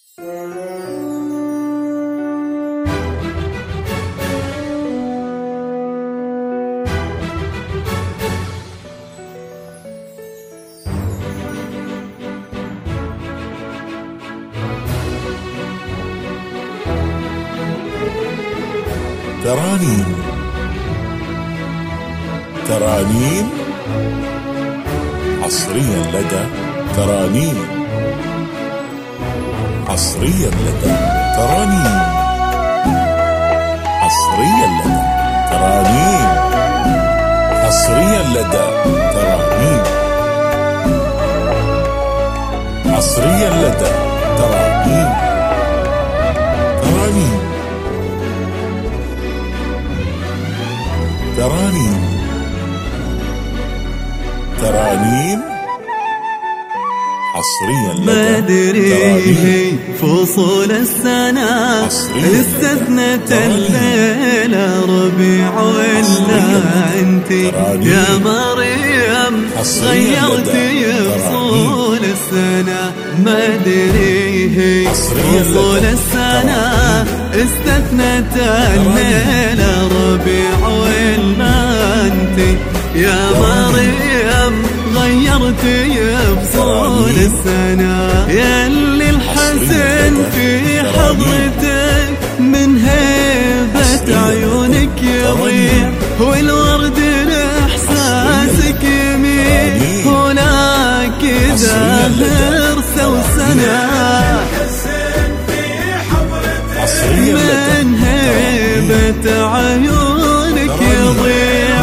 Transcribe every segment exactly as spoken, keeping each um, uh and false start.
ترانيم ترانيم حصريا لدى ترانيم حصريا لدى ترانيم حصريا لدى ترانيم حصريا لدى ترانيم حصريا لدى ترانيم ترانيم ترانيم ترانيم حصريا لدى ترانيم فصول السنة استثنت الليلة ربيع ولا انتي يا مريم غيرتي فصول السنة ما ادري فصول السنة استثنت الليلة ربيع ولا انتي يا مريم غيرتي فصول السنة ياللي الحزن في حضرتك من هيبة عيونك يضيع والورد لإحساسك يميل هناك زاهر سوسنة من هيبة عيونك يضيع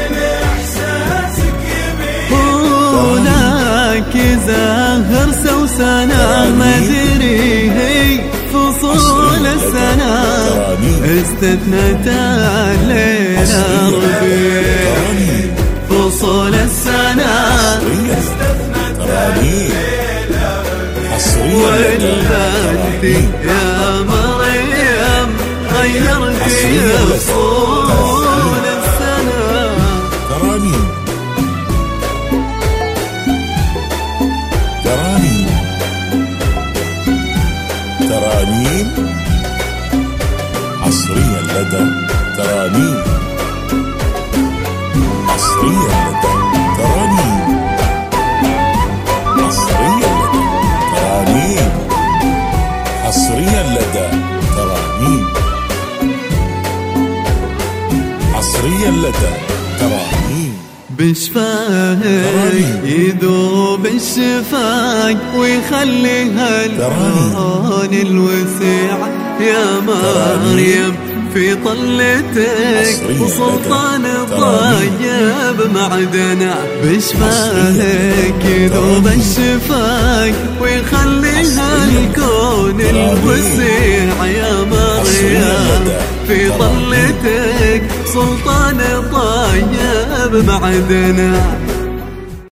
زاهر سوسنة ما ادري هي فصول السنة استثنت الليلة ربيع فصول السنة استثنت الليلة والبنتي يا مريم غيرتي فصول السنة ترانيم ترانيم حصريا لدى ترانيم حصريا لدى ترانيم حصريا لدى ترانيم حصريا لدى ترانيم حصريا لدى ترانيم بشفاك يذوب الشفاق ويخليها الكون الوسيع يا مريم في طلتك وسلطان طيب معدنا بشفاك يذوب الشفاق ويخليها الكون الوسيع يا مريم في طلتك سلطان طيب معدنا